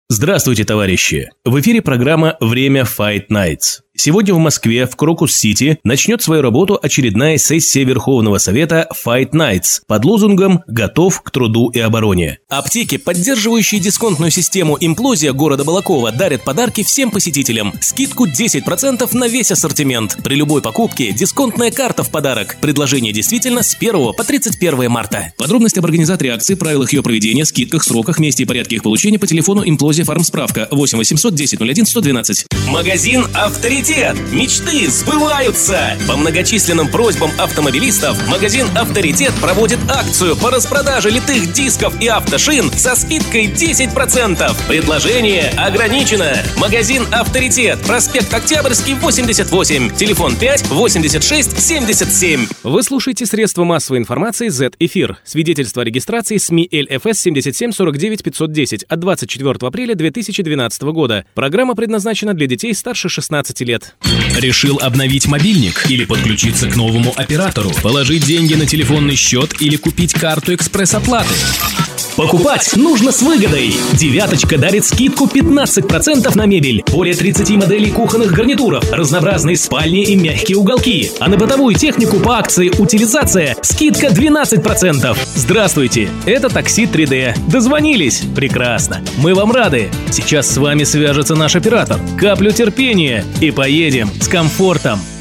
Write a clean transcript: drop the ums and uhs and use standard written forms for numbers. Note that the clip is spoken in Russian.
Здравствуйте, товарищи! В эфире программа «Время Fight Nights». Сегодня в Москве, в Крокус-Сити, начнет свою работу очередная сессия Верховного Совета Fight Nights под лозунгом «Готов к труду и обороне». Аптеки, поддерживающие дисконтную систему «Имплозия» города Балакова, дарят подарки всем посетителям. Скидку 10% на весь ассортимент. При любой покупке дисконтная карта в подарок. Предложение действительно с 1 по 31 марта. Подробности об организаторе акции, правилах ее проведения, скидках, сроках, месте и порядке их получения по телефону «Имплозия Фармсправка» 8 800 10 01 112. Магазин «Авторитет». Мечты сбываются! По многочисленным просьбам автомобилистов магазин «Авторитет» проводит акцию по распродаже литых дисков и автошин со скидкой 10%. Предложение ограничено. Магазин «Авторитет», проспект Октябрьский, 88, телефон 5 86 77. Вы слушаете средства массовой информации Z-Эфир. Свидетельство о регистрации СМИ ЛФС 77 49 510 от 24 апреля 2012 года. Программа предназначена для детей старше 16 лет. Решил обновить мобильник или подключиться к новому оператору, положить деньги на телефонный счет или купить карту экспресс-оплаты? Покупать нужно с выгодой. «Девяточка» дарит скидку 15% на мебель. Более 30 моделей кухонных гарнитуров, разнообразные спальни и мягкие уголки. А на бытовую технику по акции «Утилизация» скидка 12%. Здравствуйте, это такси 3D. Дозвонились? Прекрасно. Мы вам рады. Сейчас с вами свяжется наш оператор. Каплю терпения и поедем с комфортом.